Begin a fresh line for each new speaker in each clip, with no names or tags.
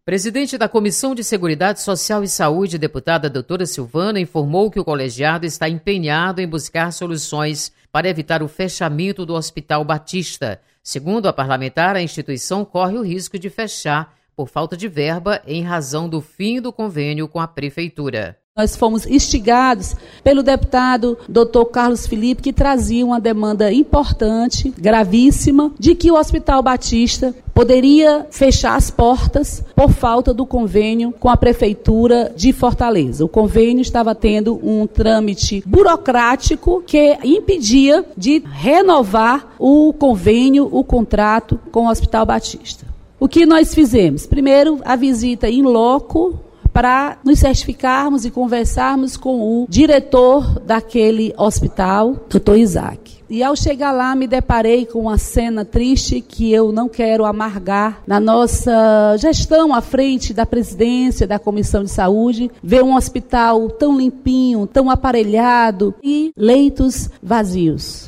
Presidente da Comissão de Seguridade Social e Saúde, deputada doutora Silvana, informou que o colegiado está empenhado em buscar soluções para evitar o fechamento do Hospital Batista. Segundo a parlamentar, a instituição corre o risco de fechar por falta de verba em razão do fim do convênio com a Prefeitura.
Nós fomos instigados pelo deputado Dr. Carlos Felipe, que trazia uma demanda importante, gravíssima, de que o Hospital Batista poderia fechar as portas por falta do convênio com a Prefeitura de Fortaleza. O convênio estava tendo um trâmite burocrático que impedia de renovar o convênio, o contrato com o Hospital Batista. O que nós fizemos? Primeiro, a visita in loco, para nos certificarmos e conversarmos com o diretor daquele hospital, Dr. Isaac. E ao chegar lá, me deparei com uma cena triste que eu não quero amargar na nossa gestão à frente da presidência da Comissão de Saúde, ver um hospital tão limpinho, tão aparelhado e leitos vazios.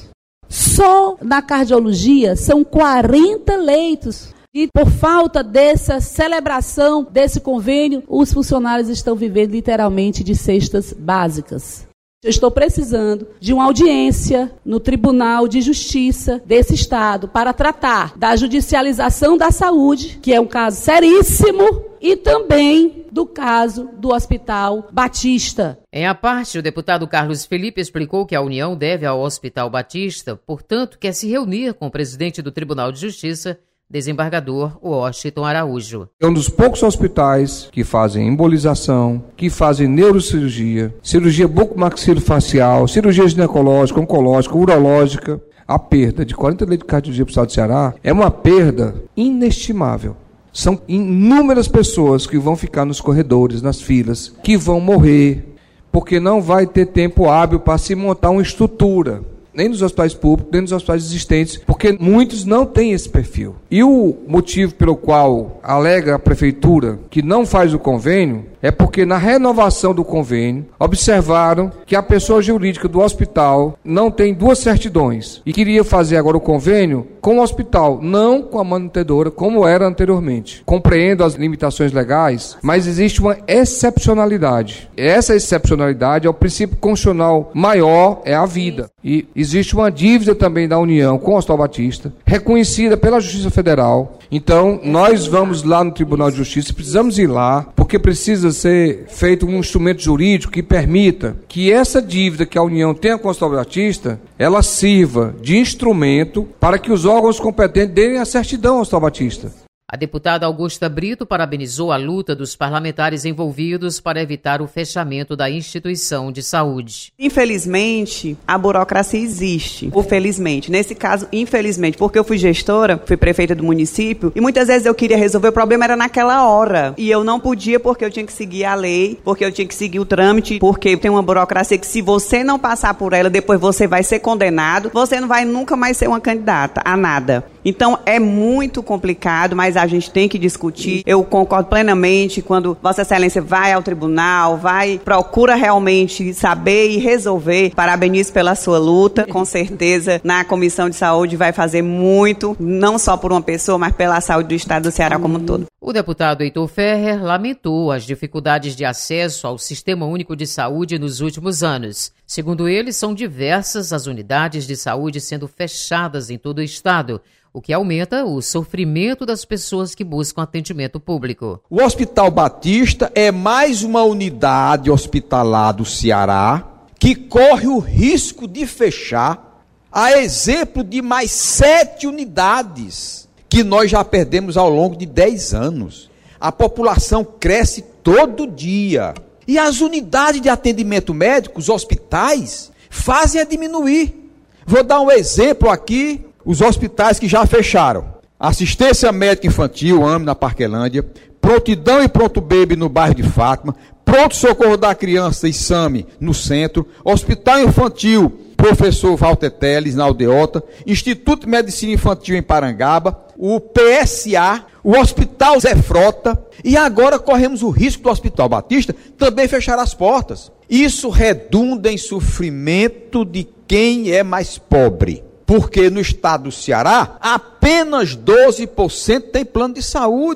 Só na cardiologia são 40 leitos. E por falta dessa celebração, desse convênio, os funcionários estão vivendo literalmente de cestas básicas. Eu estou precisando de uma audiência no Tribunal de Justiça desse Estado para tratar da judicialização da saúde, que é um caso seríssimo, e também do caso do Hospital Batista.
Em a parte, o deputado Carlos Felipe explicou que a União deve ao Hospital Batista, portanto, quer se reunir com o presidente do Tribunal de Justiça, desembargador Washington Araújo.
É um dos poucos hospitais que fazem embolização, que fazem neurocirurgia, cirurgia bucomaxilofacial, cirurgia ginecológica, oncológica, urológica. A perda de 40 leitos de cardiologia para o estado do Ceará é uma perda inestimável. São inúmeras pessoas que vão ficar nos corredores, nas filas, que vão morrer, porque não vai ter tempo hábil para se montar uma estrutura. Nem nos hospitais públicos, nem nos hospitais existentes, porque muitos não têm esse perfil. E o motivo pelo qual alega a Prefeitura que não faz o convênio é porque na renovação do convênio observaram que a pessoa jurídica do hospital não tem duas certidões e queria fazer agora o convênio com o hospital, não com a mantenedora como era anteriormente. Compreendo as limitações legais, mas existe uma excepcionalidade. Essa excepcionalidade é o princípio constitucional maior, é a vida. E existe uma dívida também da União com o Hospital Batista, reconhecida pela Justiça Federal. Então, nós vamos lá no Tribunal de Justiça, precisamos ir lá, porque precisa ser feito um instrumento jurídico que permita que essa dívida que a União tem com o Hospital Batista, ela sirva de instrumento para que os órgãos competentes deem a certidão ao Hospital Batista.
A deputada Augusta Brito parabenizou a luta dos parlamentares envolvidos para evitar o fechamento da instituição de saúde.
Infelizmente, a burocracia existe. Ou felizmente. Nesse caso, infelizmente, porque eu fui gestora, fui prefeita do município, e muitas vezes eu queria resolver o problema, era naquela hora. E eu não podia porque eu tinha que seguir a lei, porque eu tinha que seguir o trâmite, porque tem uma burocracia que se você não passar por ela, depois você vai ser condenado, você não vai nunca mais ser uma candidata a nada. Então, é muito complicado, mas a gente tem que discutir. Eu concordo plenamente quando Vossa Excelência vai ao tribunal, procura realmente saber e resolver. Parabenizo pela sua luta. Com certeza, na Comissão de Saúde vai fazer muito, não só por uma pessoa, mas pela saúde do Estado do Ceará como um todo.
O deputado Heitor Ferrer lamentou as dificuldades de acesso ao Sistema Único de Saúde nos últimos anos. Segundo ele, são diversas as unidades de saúde sendo fechadas em todo o Estado, o que aumenta o sofrimento das pessoas que buscam atendimento público.
O Hospital Batista é mais uma unidade hospitalar do Ceará que corre o risco de fechar, a exemplo de mais 7 unidades que nós já perdemos ao longo de 10 anos. A população cresce todo dia. E as unidades de atendimento médico, os hospitais, fazem a diminuir. Vou dar um exemplo aqui. Os hospitais que já fecharam: Assistência Médica Infantil, AME, na Parquelândia, Prontidão e Pronto Baby, no bairro de Fátima, Pronto Socorro da Criança e SAMI, no centro, Hospital Infantil Professor Walter Teles, na Aldeota, Instituto de Medicina Infantil em Parangaba, o PSA, o Hospital Zé Frota, e agora corremos o risco do Hospital Batista também fechar as portas. Isso redunda em sofrimento de quem é mais pobre. Porque no estado do Ceará, apenas 12% tem plano de saúde.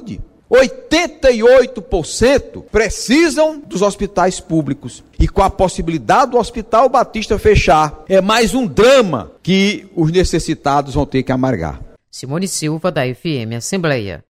88% precisam dos hospitais públicos. E com a possibilidade do Hospital Batista fechar, é mais um drama que os necessitados vão ter que amargar.
Simone Silva, da FM Assembleia.